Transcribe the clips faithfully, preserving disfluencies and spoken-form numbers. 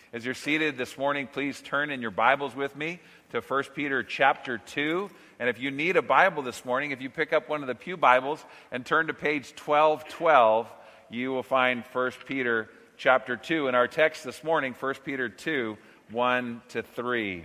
As you're seated this morning, please turn in your Bibles with me to First Peter chapter two. And if you need a Bible this morning, if you pick up one of the pew Bibles and turn to page twelve twelve, you will find First Peter chapter two. And our text this morning, First Peter two, one to three.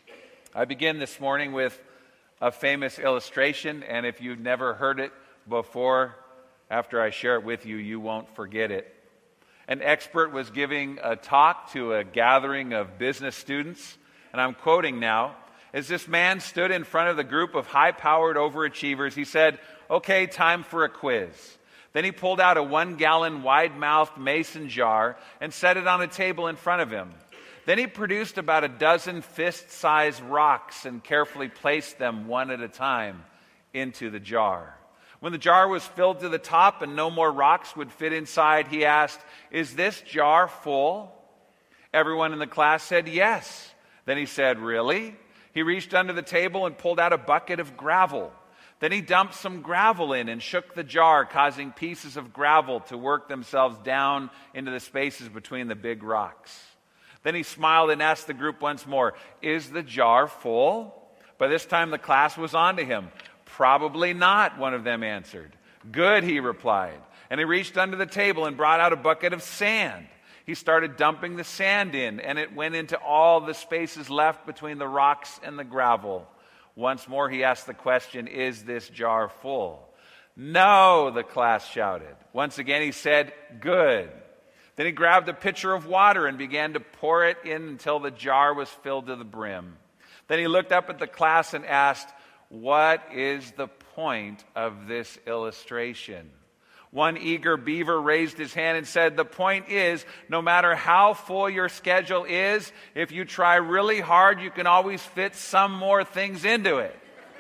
I begin this morning with a famous illustration, and if you've never heard it before, after I share it with you, you won't forget it. An expert was giving a talk to a gathering of business students, and I'm quoting now. As this man stood in front of the group of high-powered overachievers, he said, "Okay, time for a quiz." Then he pulled out a one-gallon, wide-mouthed mason jar and set it on a table in front of him. Then he produced about a dozen fist-sized rocks and carefully placed them one at a time into the jar. When the jar was filled to the top and no more rocks would fit inside, he asked, "Is this jar full?" Everyone in the class said yes. Then he said, "Really?" He reached under the table and pulled out a bucket of gravel. Then he dumped some gravel in and shook the jar, causing pieces of gravel to work themselves down into the spaces between the big rocks. Then he smiled and asked the group once more, "Is the jar full?" By this time the class was on to him. "Probably not," one of them answered. "Good," he replied. And he reached under the table and brought out a bucket of sand. He started dumping the sand in, and it went into all the spaces left between the rocks and the gravel. Once more he asked the question, "Is this jar full?" "No," the class shouted. Once again he said, "Good." Then he grabbed a pitcher of water and began to pour it in until the jar was filled to the brim. Then he looked up at the class and asked, "What is the point of this illustration?" One eager beaver raised his hand and said, "The point is, no matter how full your schedule is, if you try really hard, you can always fit some more things into it."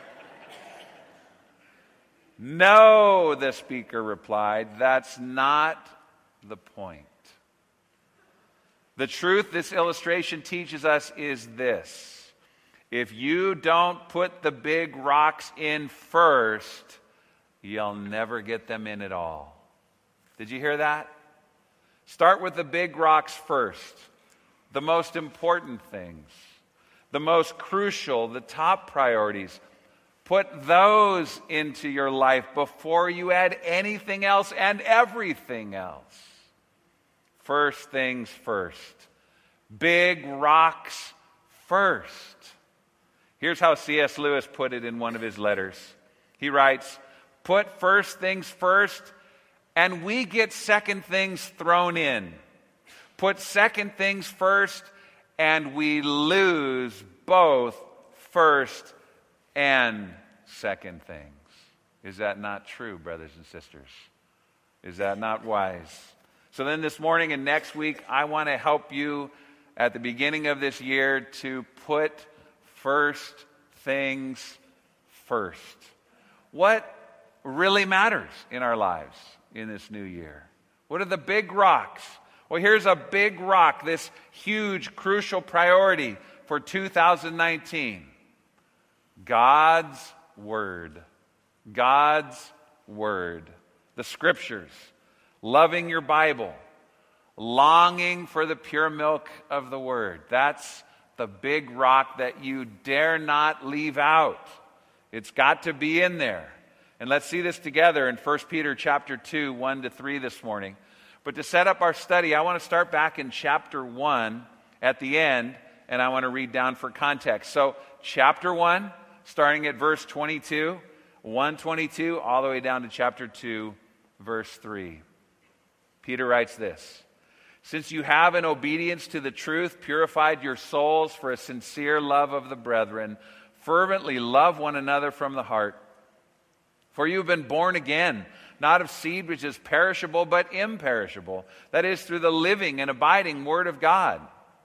"No," the speaker replied, "that's not the point. The truth this illustration teaches us is this. If you don't put the big rocks in first, you'll never get them in at all." Did you hear that? Start with the big rocks first. The most important things. The most crucial, the top priorities. Put those into your life before you add anything else and everything else. First things first. Big rocks first. Here's how C S Lewis put it in one of his letters. He writes, "Put first things first, and we get second things thrown in. Put second things first, and we lose both first and second things." Is that not true, brothers and sisters? Is that not wise? So then this morning and next week, I want to help you at the beginning of this year to put first things first. What really matters in our lives in this new year? What are the big rocks? Well, here's a big rock, this huge, crucial priority for two thousand nineteen. God's Word. God's Word. The Scriptures. Loving your Bible. Longing for the pure milk of the Word. That's the big rock that you dare not leave out. It's got to be in there. And let's see this together in First Peter chapter two, one to three this morning. But to set up our study, I want to start back in chapter one at the end, and I want to read down for context. So chapter one, starting at verse twenty-two, one twenty-two, all the way down to chapter two, verse three. Peter writes this: "Since you have in obedience to the truth purified your souls for a sincere love of the brethren, fervently love one another from the heart. For you have been born again, not of seed which is perishable, but imperishable, that is, through the living and abiding Word of God.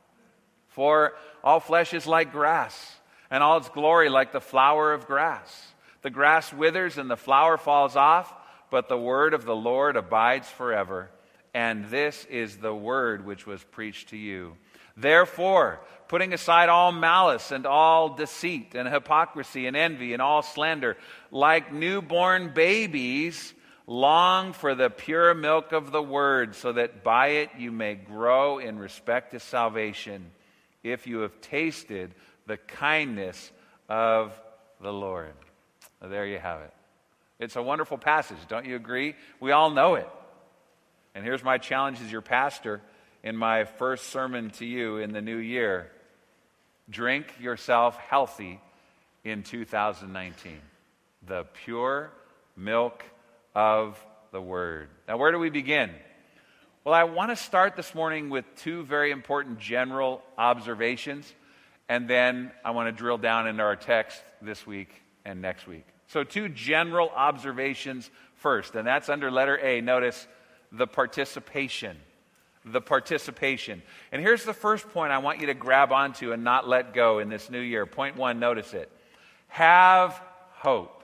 For all flesh is like grass, and all its glory like the flower of grass. The grass withers and the flower falls off, but the word of the Lord abides forever. And this is the word which was preached to you. Therefore, putting aside all malice and all deceit and hypocrisy and envy and all slander, like newborn babies, Long for the pure milk of the word, so that by it you may grow in respect to salvation, if you have tasted the kindness of the Lord. Well, there you have it. It's a wonderful passage, don't you agree? We all know it. And here's my challenge as your pastor in my first sermon to you in the new year. Drink yourself healthy in two thousand nineteen. The pure milk of the Word. Now, where do we begin? Well, I want to start this morning with two very important general observations, and then I want to drill down into our text this week and next week. So two general observations first, and that's under letter A. Notice the participation. The participation. And here's the first point I want you to grab onto and not let go in this new year. Point one, notice it. Have hope.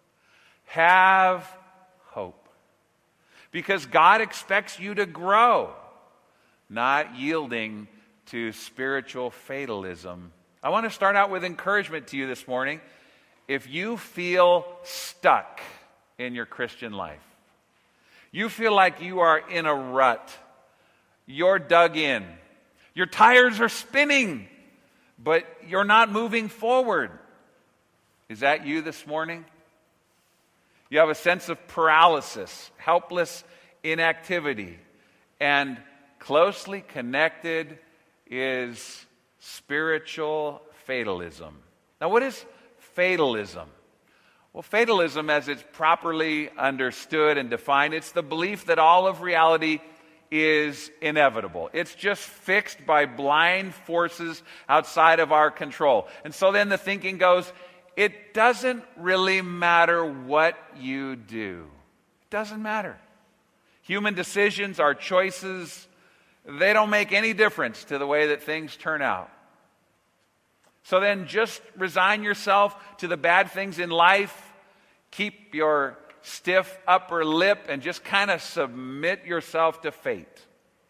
Have hope. Because God expects you to grow, not yielding to spiritual fatalism. I want to start out with encouragement to you this morning. If you feel stuck in your Christian life, you feel like you are in a rut, you're dug in, your tires are spinning, but you're not moving forward. Is that you this morning? You have a sense of paralysis, helpless inactivity, and closely connected is spiritual fatalism. Now, what is fatalism? Well, fatalism, as it's properly understood and defined, it's the belief that all of reality is inevitable. It's just fixed by blind forces outside of our control. And so then the thinking goes, it doesn't really matter what you do. It doesn't matter. Human decisions, our choices, they don't make any difference to the way that things turn out. So then just resign yourself to the bad things in life, keep your stiff upper lip, and just kind of submit yourself to fate.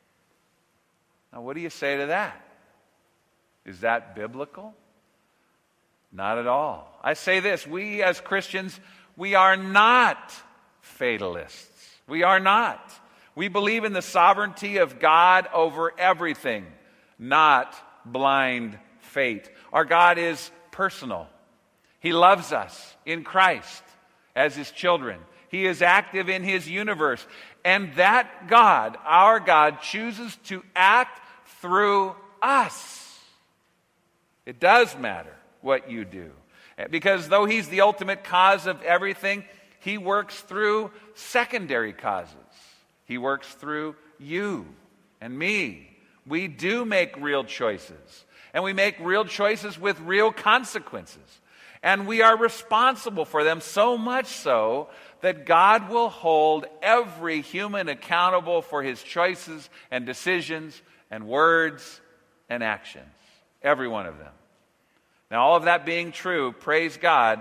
Now, what do you say to that? Is that biblical? Not at all. I say this, we as Christians, we are not fatalists. We are not. We believe in the sovereignty of God over everything, not blind fate. Our God is personal. He loves us in Christ as His children. He is active in His universe. And that God, our God, chooses to act through us. It does matter what you do. Because though He's the ultimate cause of everything, He works through secondary causes. He works through you and me. We do make real choices. And we make real choices with real consequences. And we are responsible for them, so much so that God will hold every human accountable for his choices and decisions and words and actions. Every one of them. Now, all of that being true, praise God.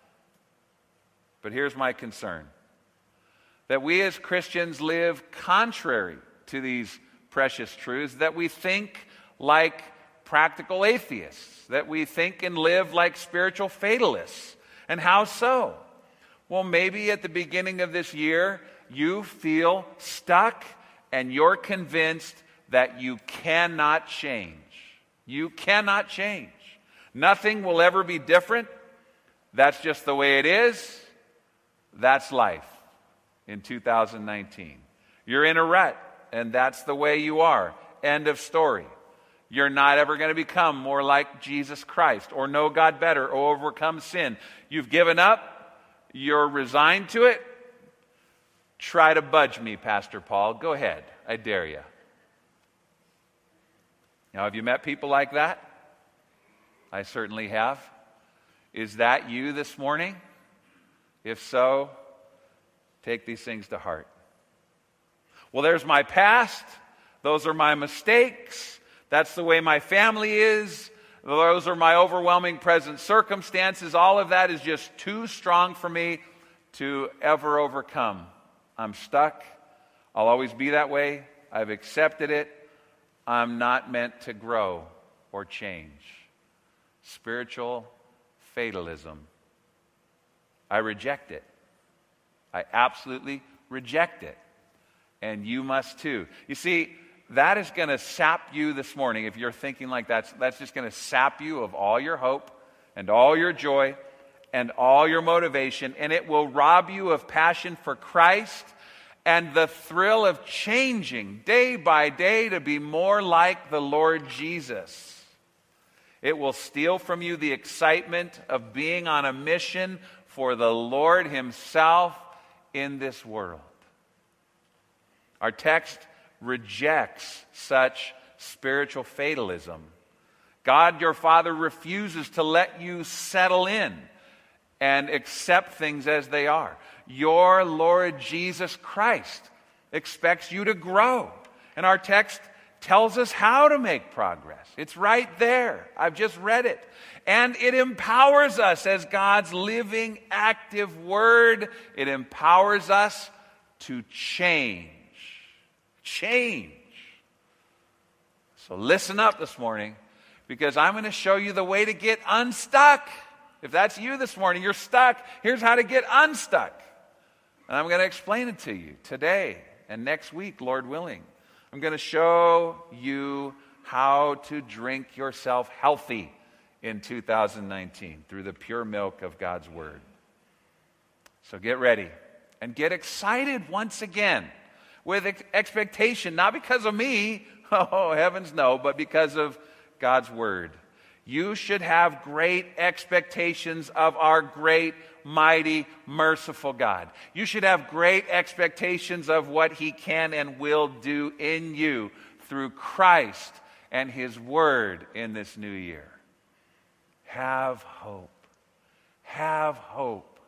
But here's my concern. That we as Christians live contrary to these precious truths, that we think like practical atheists, that we think and live like spiritual fatalists. And how so? Well, maybe at the beginning of this year, you feel stuck and you're convinced that you cannot change. You cannot change. Nothing will ever be different. That's just the way it is. That's life in two thousand nineteen. You're in a rut, and that's the way you are. End of story. You're not ever going to become more like Jesus Christ or know God better or overcome sin. You've given up. You're resigned to it. Try to budge me, Pastor Paul. Go ahead. I dare you. Now, have you met people like that? I certainly have. Is that you this morning? If so, take these things to heart. Well, there's my past. Those are my mistakes. That's the way my family is. Those are my overwhelming present circumstances. All of that is just too strong for me to ever overcome. I'm stuck. I'll always be that way. I've accepted it. I'm not meant to grow or change. Spiritual fatalism. I reject it. I absolutely reject it. And you must too. You see, that is going to sap you this morning. If you're thinking like that, that's just going to sap you of all your hope and all your joy and all your motivation. And it will rob you of passion for Christ and the thrill of changing day by day to be more like the Lord Jesus. It will steal from you the excitement of being on a mission for the Lord Himself in this world. Our text rejects such spiritual fatalism. God, your Father, refuses to let you settle in and accept things as they are. Your Lord Jesus Christ expects you to grow. And our text tells us how to make progress. It's right there. I've just read it. And it empowers us as God's living, active Word. It empowers us to change. Change. So listen up this morning, because I'm going to show you the way to get unstuck. If that's you this morning, you're stuck. Here's how to get unstuck. And I'm going to explain it to you today and next week, Lord willing. I'm going to show you how to drink yourself healthy in two thousand nineteen through the pure milk of God's Word. So get ready and get excited once again with ex- expectation, not because of me, oh heavens no, but because of God's Word. You should have great expectations of our great, mighty, merciful God. You should have great expectations of what He can and will do in you through Christ and His Word in this new year. Have hope. Have hope.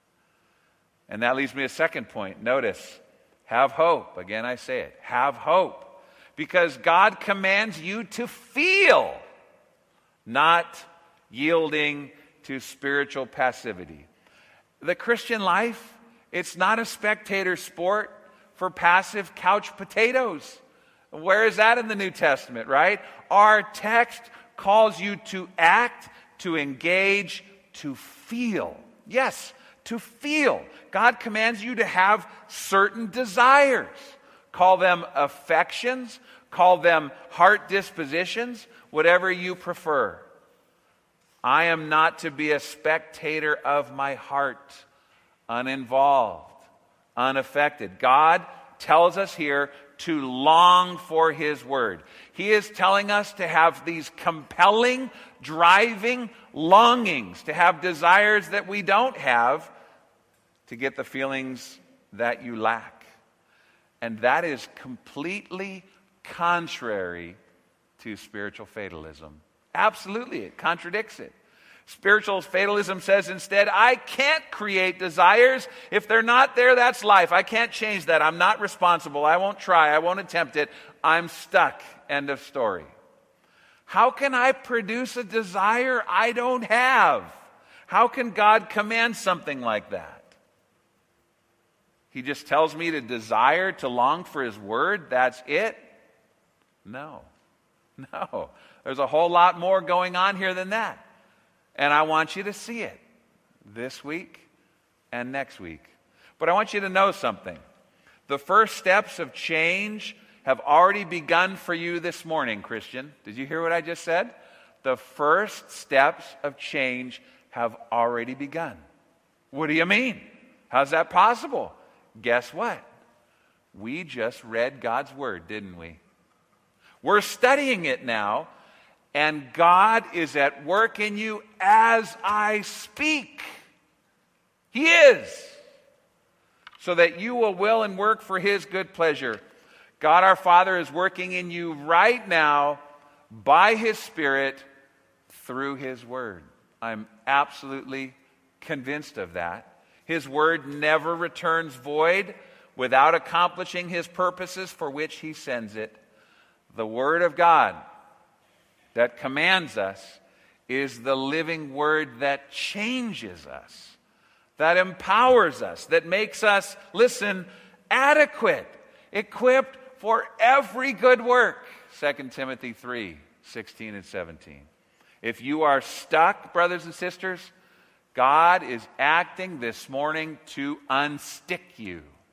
And that leads me to a second point. Notice, have hope. Again, I say it. Have hope. Because God commands you to feel, not yielding to spiritual passivity. The Christian life, it's not a spectator sport for passive couch potatoes. Where is that in the New Testament, right? Our text calls you to act, to engage, to feel. Yes, to feel. God commands you to have certain desires. Call them affections, call them heart dispositions, whatever you prefer. I am not to be a spectator of my heart, uninvolved, unaffected. God tells us here to long for His Word. He is telling us to have these compelling, driving longings, to have desires that we don't have, to get the feelings that you lack. And that is completely contrary to spiritual fatalism. Absolutely, it contradicts it. Spiritual fatalism says instead, I can't create desires. If they're not there, that's life. I can't change that. I'm not responsible. I won't try. I won't attempt it. I'm stuck. End of story. How can I produce a desire I don't have? How can God command something like that? He just tells me to desire, to long for His Word. That's it? No. No. There's a whole lot more going on here than that. And I want you to see it this week and next week. But I want you to know something. The first steps of change have already begun for you this morning, Christian. Did you hear what I just said? The first steps of change have already begun. What do you mean? How's that possible? Guess what? We just read God's Word, didn't we? We're studying it now, and God is at work in you as I speak. He is. So that you will will and work for His good pleasure. God our Father is working in you right now by His Spirit through His Word. I'm absolutely convinced of that. His Word never returns void without accomplishing His purposes for which He sends it. The Word of God that commands us is the living Word that changes us, that empowers us, that makes us, listen, adequate, equipped for every good work. Second Timothy three, sixteen and seventeen. If you are stuck, brothers and sisters, God is acting this morning to unstick you.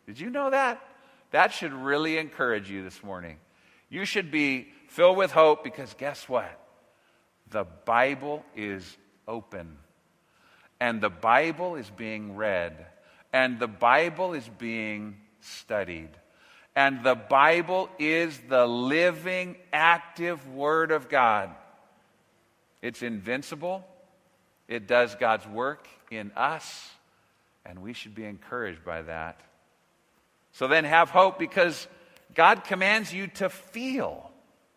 Did you know that? That should really encourage you this morning. You should be filled with hope because guess what? The Bible is open. And the Bible is being read. And the Bible is being studied. And the Bible is the living, active Word of God. It's invincible. It does God's work in us. And we should be encouraged by that. So then have hope because God commands you to feel.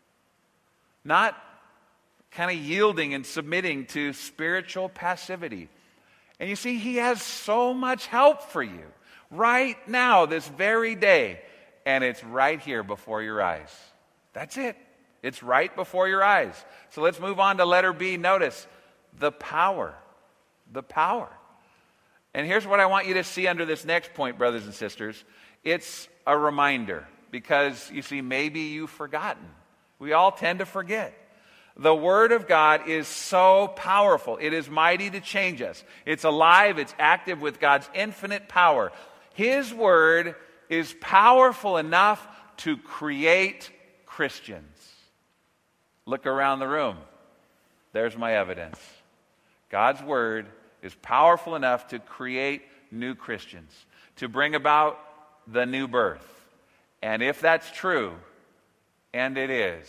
Not kind of yielding and submitting to spiritual passivity. And you see, He has so much help for you right now, this very day. And it's right here before your eyes. That's it. It's right before your eyes. So let's move on to letter B. Notice the power. The power. And here's what I want you to see under this next point, brothers and sisters. It's a reminder because, you see, maybe you've forgotten. We all tend to forget. The Word of God is so powerful. It is mighty to change us. It's alive. It's active with God's infinite power. His Word is powerful enough to create Christians. Look around the room. There's my evidence. God's Word is powerful enough to create new Christians, to bring about the new birth. And if that's true, and it is,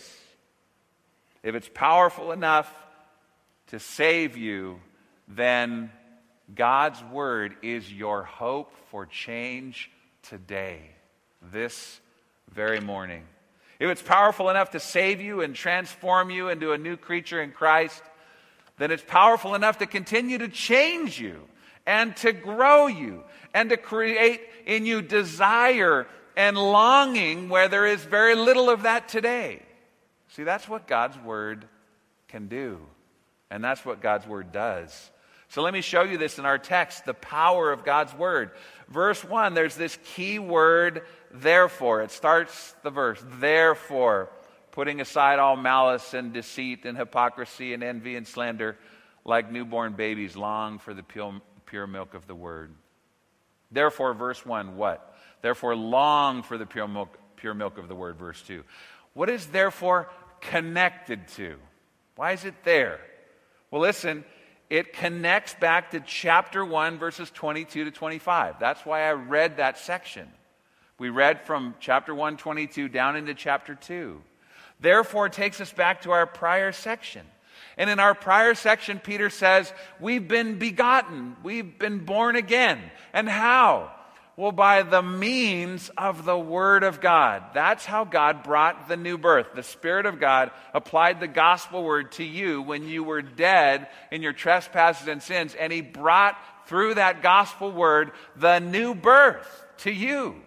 if it's powerful enough to save you, then God's Word is your hope for change today, this very morning. If it's powerful enough to save you and transform you into a new creature in Christ, then it's powerful enough to continue to change you and to grow you and to create in you desire and longing where there is very little of that today. See, that's what God's Word can do. And that's what God's Word does. So let me show you this in our text, the power of God's Word. Verse one, there's this key word, therefore. It starts the verse, therefore, putting aside all malice and deceit and hypocrisy and envy and slander, like newborn babies long for the pure, pure milk of the Word. Therefore, verse one, what? Therefore, long for the pure milk, pure milk of the Word, verse two. What is therefore connected to? Why is it there? Well, listen, it connects back to chapter one, verses twenty-two to twenty-five. That's why I read that section. We read from chapter one, twenty-two down into chapter two. Therefore, it takes us back to our prior section. And in our prior section, Peter says, we've been begotten. We've been born again. And how? Well, by the means of the Word of God. That's how God brought the new birth. The Spirit of God applied the gospel word to you when you were dead in your trespasses and sins, and He brought through that gospel word the new birth to you.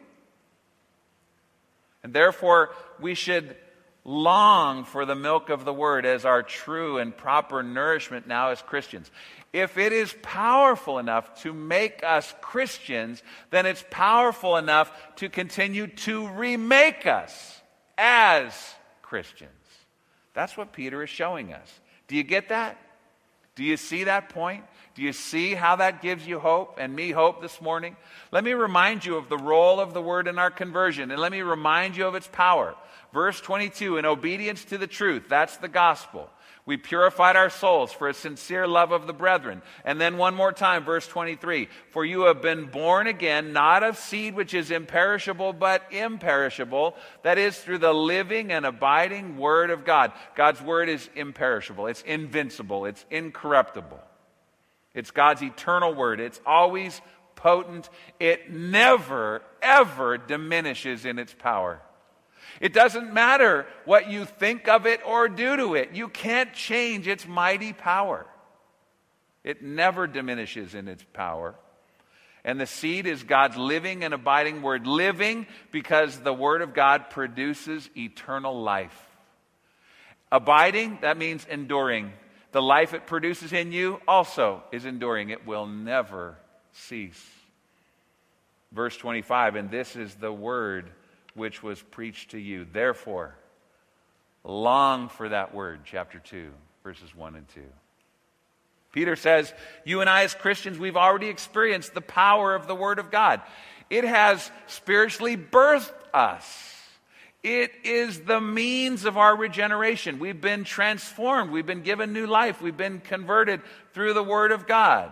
And therefore, we should long for the milk of the Word as our true and proper nourishment now as Christians. If it is powerful enough to make us Christians, then it's powerful enough to continue to remake us as Christians. That's what Peter is showing us. Do you get that? Do you see that point? Do you see how that gives you hope and me hope this morning? Let me remind you of the role of the Word in our conversion, and let me remind you of its power. Verse twenty-two, in obedience to the truth, that's the gospel. We purified our souls for a sincere love of the brethren. And then one more time, verse twenty-three. For you have been born again, not of seed which is imperishable, but imperishable. That is, through the living and abiding Word of God. God's Word is imperishable. It's invincible. It's incorruptible. It's God's eternal Word. It's always potent. It never, ever diminishes in its power. It doesn't matter what you think of it or do to it. You can't change its mighty power. It never diminishes in its power. And the seed is God's living and abiding Word. Living because the Word of God produces eternal life. Abiding, that means enduring. The life it produces in you also is enduring. It will never cease. Verse twenty-five, and this is the Word which was preached to you. Therefore, long for that word, chapter two, verses one and two. Peter says, you and I as Christians, we've already experienced the power of the Word of God. It has spiritually birthed us. It is the means of our regeneration. We've been transformed. We've been given new life. We've been converted through the Word of God.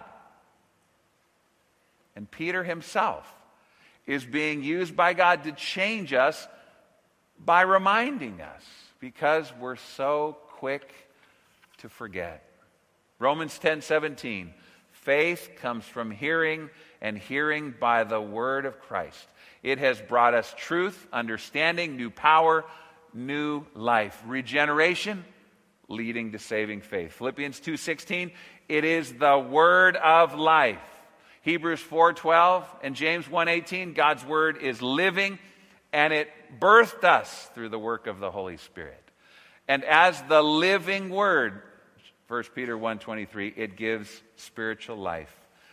And Peter himself is being used by God to change us by reminding us, because we're so quick to forget. Romans ten seventeen, faith comes from hearing, and hearing by the word of Christ. It has brought us truth, understanding, new power, new life. Regeneration leading to saving faith. Philippians two sixteen, it is the word of life. Hebrews four twelve and James one eighteen, God's word is living, and it birthed us through the work of the Holy Spirit. And as the living word, First Peter one twenty-three, it gives spiritual life.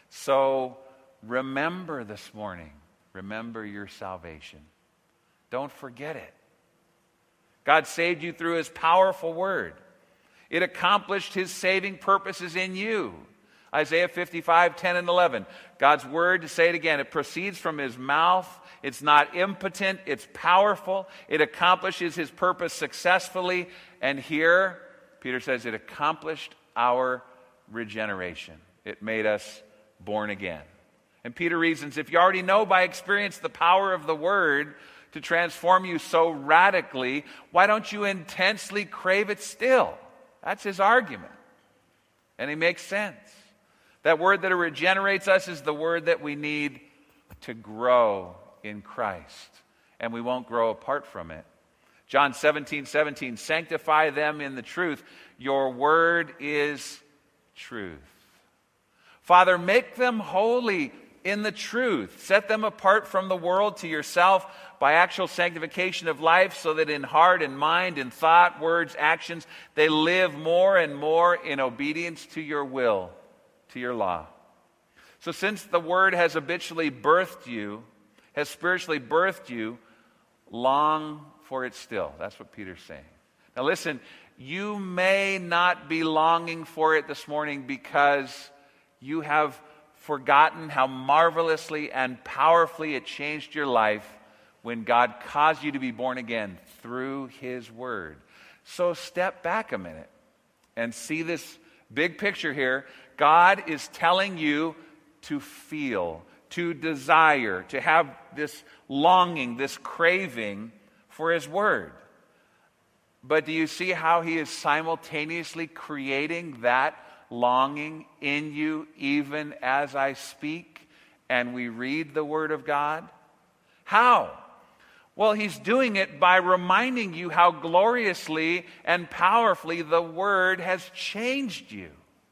So remember this morning, remember your salvation. Don't forget it. God saved you through his powerful word. It accomplished his saving purposes in you. Isaiah fifty-five ten and eleven. God's word, to say it again, it proceeds from his mouth. It's not impotent, it's powerful. It accomplishes his purpose successfully. And here, Peter says it accomplished our regeneration. It made us born again. And Peter reasons, if you already know by experience the power of the word to transform you so radically, why don't you intensely crave it still? That's his argument. And he makes sense. That word that regenerates us is the word that we need to grow in Christ. And we won't grow apart from it. John seventeen seventeen, sanctify them in the truth. Your word is truth. Father, make them holy in the truth. Set them apart from the world to yourself by actual sanctification of life, so that in heart and mind and thought, words, actions, they live more and more in obedience to your will, to your law. So since the word has habitually birthed you, has spiritually birthed you, long for it still. That's what Peter's saying. Now listen, you may not be longing for it this morning because you have forgotten how marvelously and powerfully it changed your life when God caused you to be born again through his word. So step back a minute and see this big picture here. God is telling you to feel, to desire, to have this longing, this craving for his word. But do you see how he is simultaneously creating that longing in you even as I speak and we read the word of God? How? Well, he's doing it by reminding you how gloriously and powerfully the word has changed you.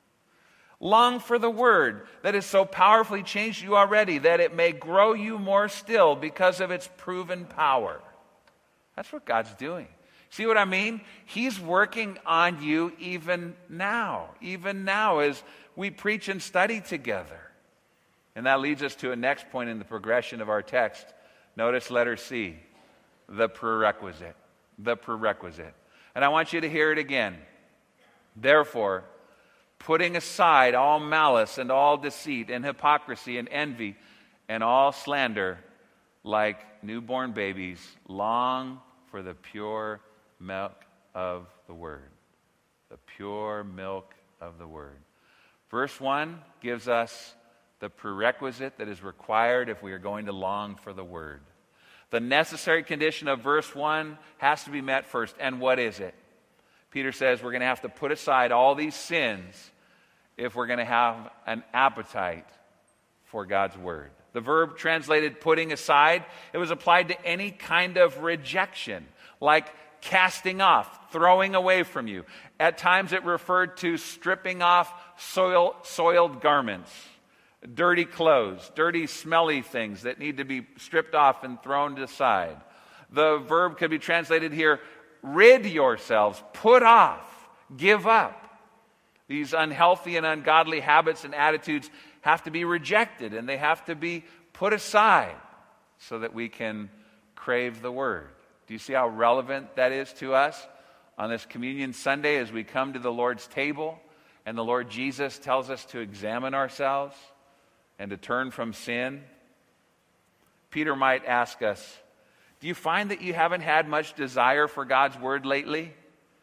Long for the word that has so powerfully changed you already, that it may grow you more still because of its proven power. That's what God's doing. See what I mean? He's working on you even now, even now as we preach and study together. And that leads us to a next point in the progression of our text. Notice letter C, the prerequisite. The prerequisite. And I want you to hear it again. Therefore, putting aside all malice and all deceit and hypocrisy and envy and all slander, like newborn babies, long for the pure milk of the word. The pure milk of the word. Verse one gives us the prerequisite that is required if we are going to long for the word. The necessary condition of verse one has to be met first. And what is it? Peter says we're going to have to put aside all these sins if we're going to have an appetite for God's word. The verb translated putting aside, it was applied to any kind of rejection, like casting off, throwing away from you. At times it referred to stripping off soil, soiled garments, dirty clothes, dirty, smelly things that need to be stripped off and thrown aside. The verb could be translated here, rid yourselves, put off, give up. These unhealthy and ungodly habits and attitudes have to be rejected, and they have to be put aside so that we can crave the word. Do you see how relevant that is to us on this Communion Sunday as we come to the Lord's table and the Lord Jesus tells us to examine ourselves and to turn from sin? Peter might ask us, do you find that you haven't had much desire for God's word lately?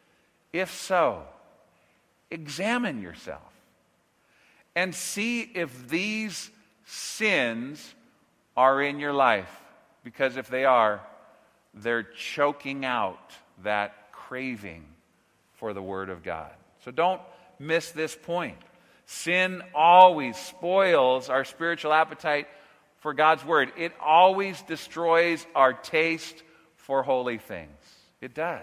If so, examine yourself and see if these sins are in your life. Because if they are, they're choking out that craving for the Word of God. So don't miss this point. Sin always spoils our spiritual appetite for God's Word. It always destroys our taste for holy things. It does.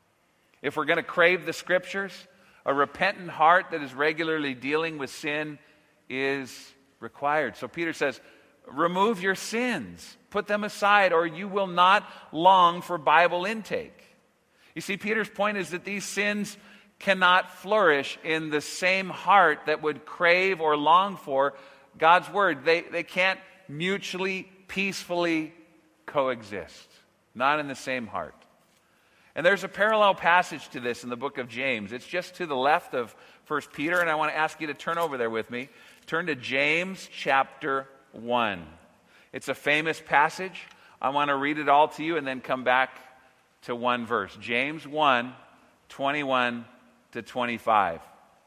If we're going to crave the Scriptures, a repentant heart that is regularly dealing with sin is required. So Peter says, remove your sins. Put them aside, or you will not long for Bible intake. You see, Peter's point is that these sins cannot flourish in the same heart that would crave or long for God's Word. They, they can't mutually, peacefully coexist. Not in the same heart. And there's a parallel passage to this in the book of James. It's just to the left of First Peter, and I want to ask you to turn over there with me. Turn to James chapter one. It's a famous passage. I want to read it all to you and then come back to one verse. James one, twenty-one to twenty-five.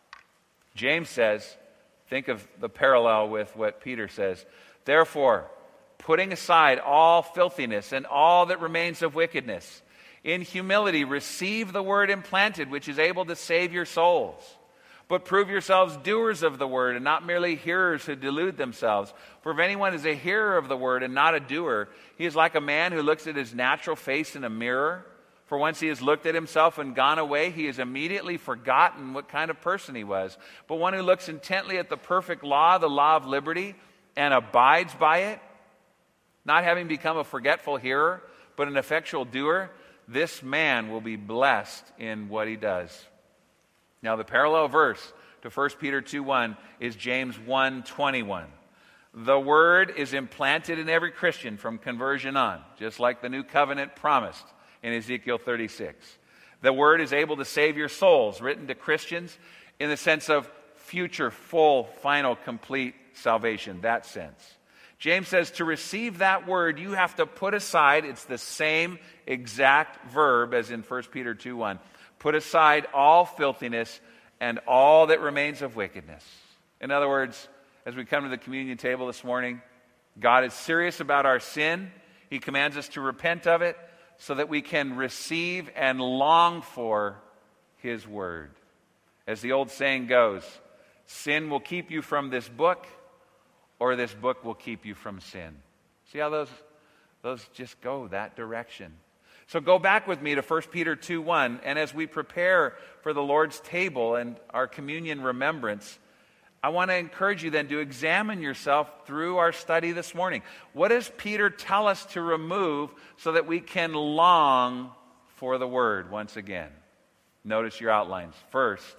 James says, think of the parallel with what Peter says. Therefore, putting aside all filthiness and all that remains of wickedness, in humility receive the word implanted, which is able to save your souls. But prove yourselves doers of the word, and not merely hearers who delude themselves. For if anyone is a hearer of the word and not a doer, he is like a man who looks at his natural face in a mirror. For once he has looked at himself and gone away, he has immediately forgotten what kind of person he was. But one who looks intently at the perfect law, the law of liberty, and abides by it, not having become a forgetful hearer, but an effectual doer, this man will be blessed in what he does. Now, the parallel verse to First Peter two one is James one twenty-one. The word is implanted in every Christian from conversion on, just like the new covenant promised in Ezekiel thirty-six. The word is able to save your souls, written to Christians in the sense of future, full, final, complete salvation, that sense. James says to receive that word, you have to put aside, it's the same exact verb as in First Peter two one. Put aside all filthiness and all that remains of wickedness. In other words, as we come to the communion table this morning, God is serious about our sin. He commands us to repent of it so that we can receive and long for His Word. As the old saying goes, sin will keep you from this book, or this book will keep you from sin. See how those, those just go that direction. So go back with me to First Peter two one, and as we prepare for the Lord's table and our communion remembrance, I want to encourage you then to examine yourself through our study this morning. What does Peter tell us to remove so that we can long for the Word once again? Notice your outlines. First,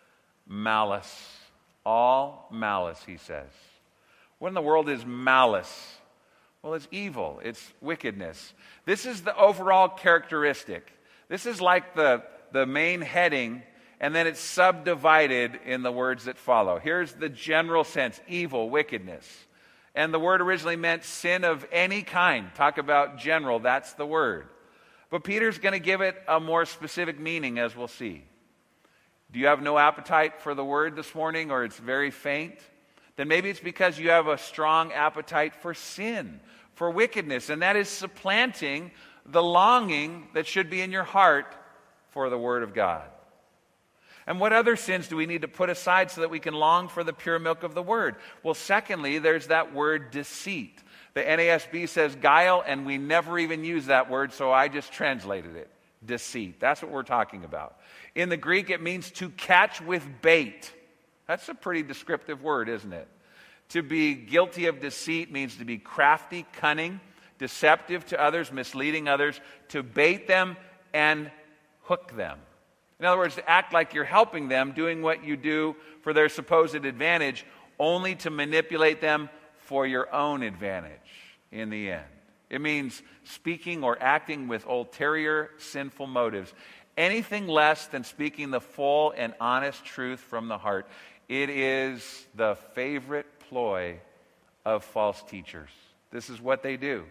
malice. All malice, he says. What in the world is malice? Well, it's evil. It's wickedness. This is the overall characteristic. This is like the, the main heading, and then it's subdivided in the words that follow. Here's the general sense: evil, wickedness. And the word originally meant sin of any kind. Talk about general, that's the word. But Peter's going to give it a more specific meaning, as we'll see. Do you have no appetite for the word this morning, or it's very faint? Then maybe it's because you have a strong appetite for sin, for wickedness, and that is supplanting the longing that should be in your heart for the Word of God. And what other sins do we need to put aside so that we can long for the pure milk of the Word? Well, secondly, there's that word deceit. The N A S B says guile, and we never even use that word, so I just translated it. Deceit. That's what we're talking about. In the Greek, it means to catch with bait. That's a pretty descriptive word, isn't it? To be guilty of deceit means to be crafty, cunning, deceptive to others, misleading others, to bait them and hook them. In other words, to act like you're helping them, doing what you do for their supposed advantage, only to manipulate them for your own advantage in the end. It means speaking or acting with ulterior, sinful motives. Anything less than speaking the full and honest truth from the heart. It is the favorite ploy of false teachers. This is what they do.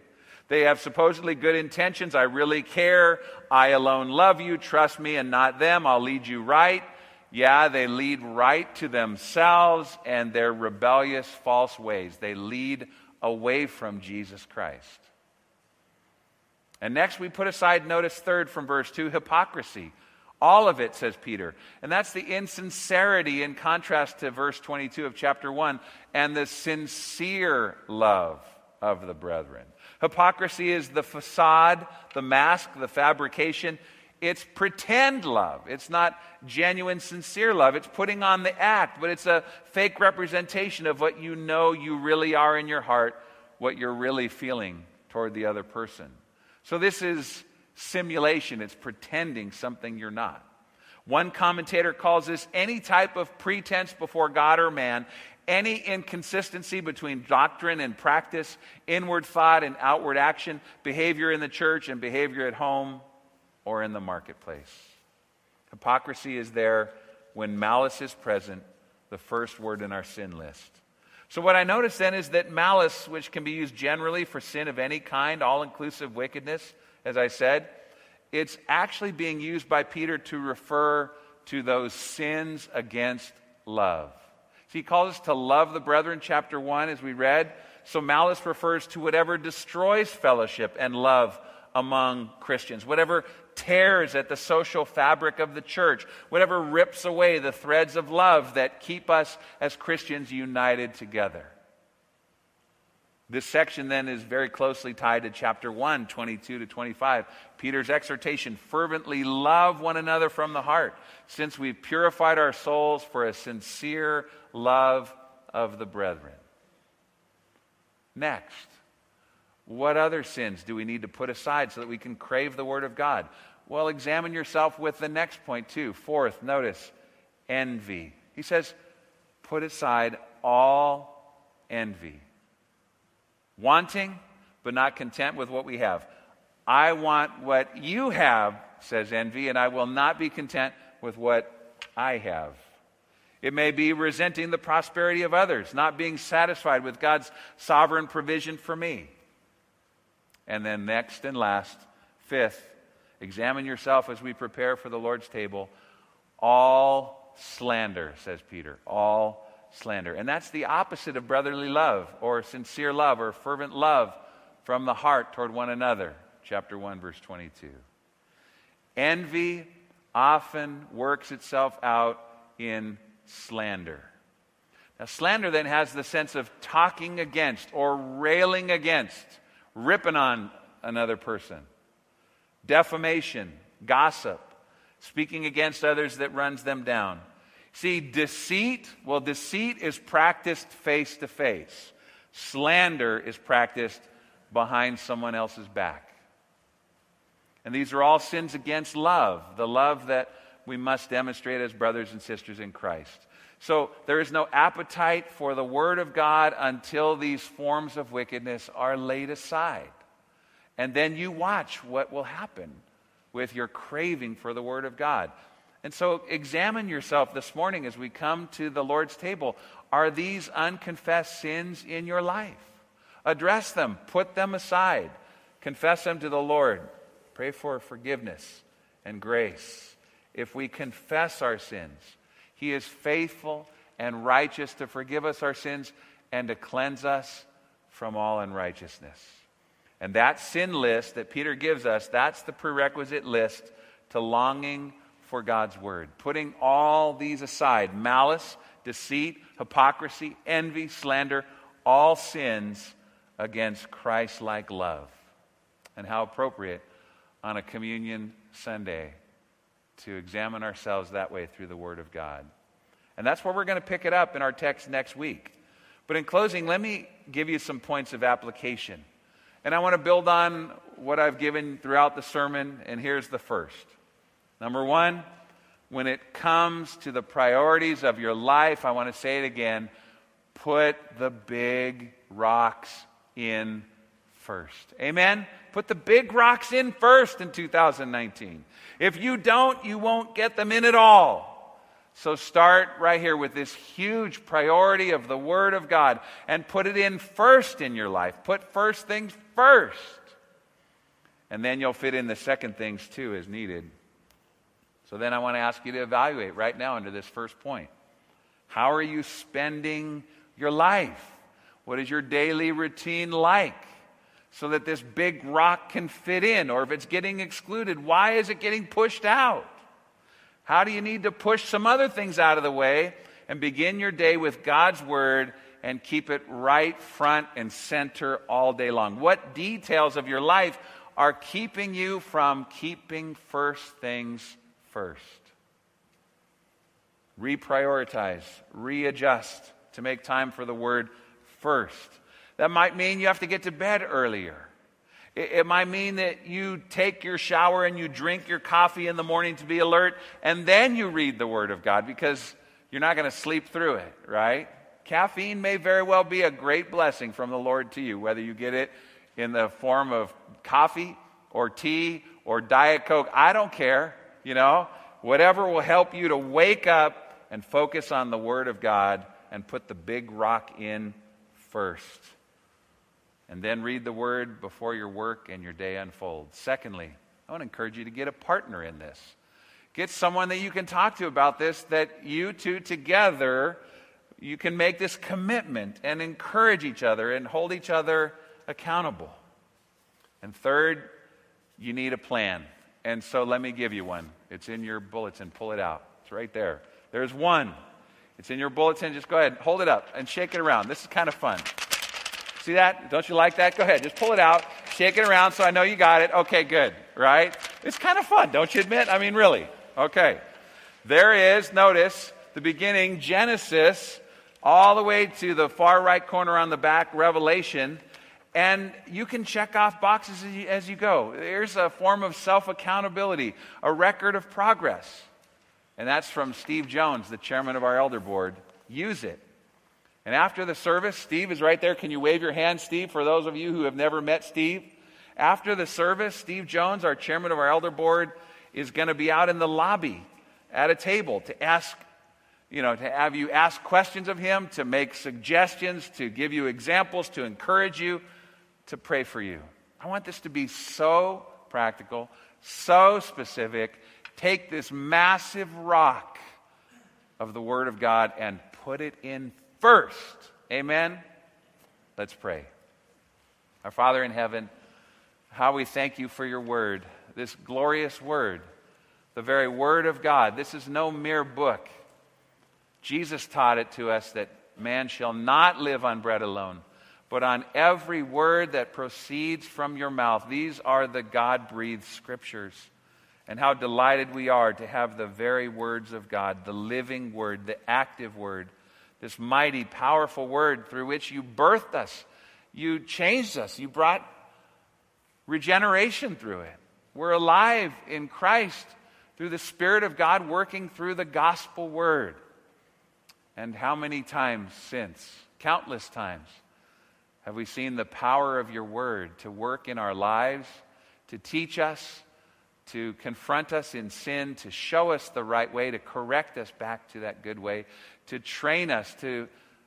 They have supposedly good intentions. I really care. I alone love you. Trust me and not them. I'll lead you right. Yeah, they lead right to themselves and their rebellious false ways. They lead away from Jesus Christ. And next we put aside, notice third from verse two, hypocrisy. All of it, says Peter. And that's the insincerity in contrast to verse twenty-two of chapter one and the sincere love of the brethren. Hypocrisy is the facade, the mask, the fabrication. It's pretend love. It's not genuine, sincere love. It's putting on the act, but it's a fake representation of what you know you really are in your heart, what you're really feeling toward the other person. So this is simulation. It's pretending something you're not. One commentator calls this any type of pretense before God or man, any inconsistency between doctrine and practice, inward thought and outward action, behavior in the church and behavior at home or in the marketplace. Hypocrisy is there when malice is present, the first word in our sin list. So what I notice then is that malice, which can be used generally for sin of any kind, all-inclusive wickedness, as I said, it's actually being used by Peter to refer to those sins against love. So he calls us to love the brethren, chapter one, as we read. So malice refers to whatever destroys fellowship and love among Christians, whatever tears at the social fabric of the church, whatever rips away the threads of love that keep us as Christians united together. This section then is very closely tied to chapter one, twenty-two to twenty-five. Peter's exhortation, fervently love one another from the heart, since we've purified our souls for a sincere love of the brethren. Next, what other sins do we need to put aside so that we can crave the Word of God? Well, examine yourself with the next point too. Fourth, notice, envy. He says, put aside all envy. Wanting, but not content with what we have. I want what you have, says envy, and I will not be content with what I have. It may be resenting the prosperity of others, not being satisfied with God's sovereign provision for me. And then next and last, fifth, examine yourself as we prepare for the Lord's table. All slander, says Peter, all slander. And that's the opposite of brotherly love or sincere love or fervent love from the heart toward one another. Chapter one, verse twenty-two. Envy often works itself out in slander. Now, slander then has the sense of talking against or railing against, ripping on another person. Defamation, gossip, speaking against others that runs them down. See, deceit, well, deceit is practiced face to face. Slander is practiced behind someone else's back. And these are all sins against love, the love that we must demonstrate as brothers and sisters in Christ. So there is no appetite for the Word of God until these forms of wickedness are laid aside. And then you watch what will happen with your craving for the Word of God. And so examine yourself this morning as we come to the Lord's table. Are these unconfessed sins in your life? Address them. Put them aside. Confess them to the Lord. Pray for forgiveness and grace. If we confess our sins, He is faithful and righteous to forgive us our sins and to cleanse us from all unrighteousness. And that sin list that Peter gives us, that's the prerequisite list to longing for God's Word. Putting all these aside, malice, deceit, hypocrisy, envy, slander, all sins against Christ-like love. And how appropriate on a communion Sunday to examine ourselves that way through the Word of God. And that's where we're going to pick it up in our text next week. But in closing, let me give you some points of application. And I want to build on what I've given throughout the sermon, and here's the first. Number one, when it comes to the priorities of your life, I want to say it again, put the big rocks in first. Amen? Put the big rocks in first in two thousand nineteen. If you don't, you won't get them in at all. So start right here with this huge priority of the Word of God and put it in first in your life. Put first things first. And then you'll fit in the second things too as needed. So then I want to ask you to evaluate right now under this first point. How are you spending your life? What is your daily routine like? So that this big rock can fit in. Or if it's getting excluded, why is it getting pushed out? How do you need to push some other things out of the way and begin your day with God's Word and keep it right front and center all day long? What details of your life are keeping you from keeping first things first? Reprioritize, readjust to make time for the Word first. That might mean you have to get to bed earlier. It, it might mean that you take your shower and you drink your coffee in the morning to be alert, and then you read the Word of God because you're not going to sleep through it, right? Caffeine may very well be a great blessing from the Lord to you, whether you get it in the form of coffee or tea or Diet Coke. I don't care, you know. Whatever will help you to wake up and focus on the Word of God and put the big rock in first. And then read the Word before your work and your day unfolds. Secondly, I want to encourage you to get a partner in this. Get someone that you can talk to about this, that you two together, you can make this commitment and encourage each other and hold each other accountable. And third, you need a plan. And so let me give you one. It's in your bulletin. Pull it out. It's right there. There's one. It's in your bulletin. Just go ahead, hold it up and shake it around. This is kind of fun. See that? Don't you like that? Go ahead. Just pull it out. Shake it around so I know you got it. Okay, good. Right? It's kind of fun, don't you admit? I mean, really. Okay. There is, notice, the beginning, Genesis, all the way to the far right corner on the back, Revelation. And you can check off boxes as you, as you go. There's a form of self-accountability, a record of progress. And that's from Steve Jones, the chairman of our elder board. Use it. And after the service, Steve is right there. Can you wave your hand, Steve, for those of you who have never met Steve? After the service, Steve Jones, our chairman of our elder board, is going to be out in the lobby at a table to ask, you know, to have you ask questions of him, to make suggestions, to give you examples, to encourage you, to pray for you. I want this to be so practical, so specific. Take this massive rock of the Word of God and put it in first. Amen? Let's pray. Our Father in heaven, how we thank you for your Word, this glorious Word, the very Word of God. This is no mere book. Jesus taught it to us that man shall not live on bread alone, but on every word that proceeds from your mouth. These are the God-breathed Scriptures. And how delighted we are to have the very words of God, the living Word, the active Word, this mighty, powerful Word through which you birthed us. You changed us. You brought regeneration through it. We're alive in Christ through the Spirit of God working through the gospel Word. And how many times since, countless times, have we seen the power of your Word to work in our lives, to teach us, to confront us in sin, to show us the right way, to correct us back to that good way, to train us, to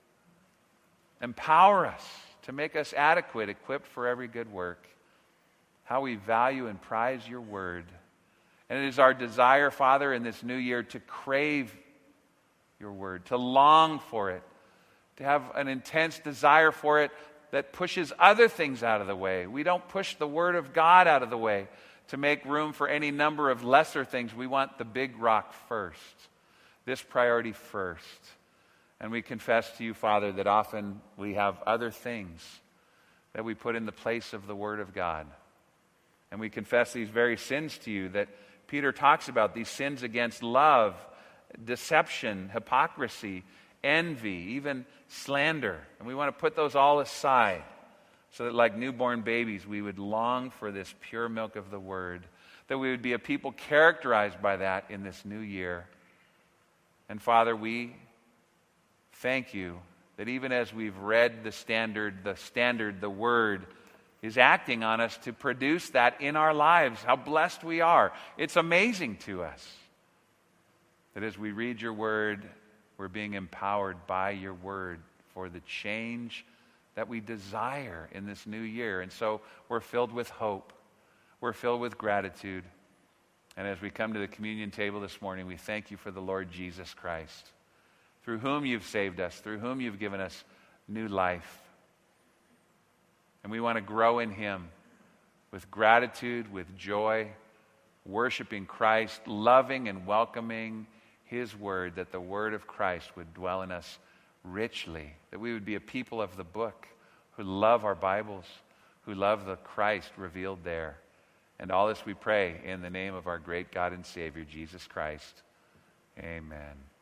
empower us, to make us adequate, equipped for every good work. How we value and prize your Word. And it is our desire, Father, in this new year to crave your Word, to long for it, to have an intense desire for it that pushes other things out of the way. We don't push the Word of God out of the way to make room for any number of lesser things. We want the big rock first, this priority first. And we confess to you, Father, that often we have other things that we put in the place of the Word of God. And we confess these very sins to you that Peter talks about, these sins against love, deception, hypocrisy, envy, even slander. And we want to put those all aside so that like newborn babies, we would long for this pure milk of the Word, that we would be a people characterized by that in this new year. And Father, we thank you that even as we've read the standard, the standard, the Word, is acting on us to produce that in our lives. How blessed we are. It's amazing to us that as we read your Word, we're being empowered by your Word for the change that we desire in this new year. And so we're filled with hope. we're filled with gratitude. And as we come to the communion table this morning, we thank you for the Lord Jesus Christ, through whom you've saved us, through whom you've given us new life. And we want to grow in him with gratitude, with joy, worshiping Christ, loving and welcoming his word, that the word of Christ would dwell in us richly, that we would be a people of the book who love our Bibles, who love the Christ revealed there. And all this we pray in the name of our great God and Savior, Jesus Christ. Amen.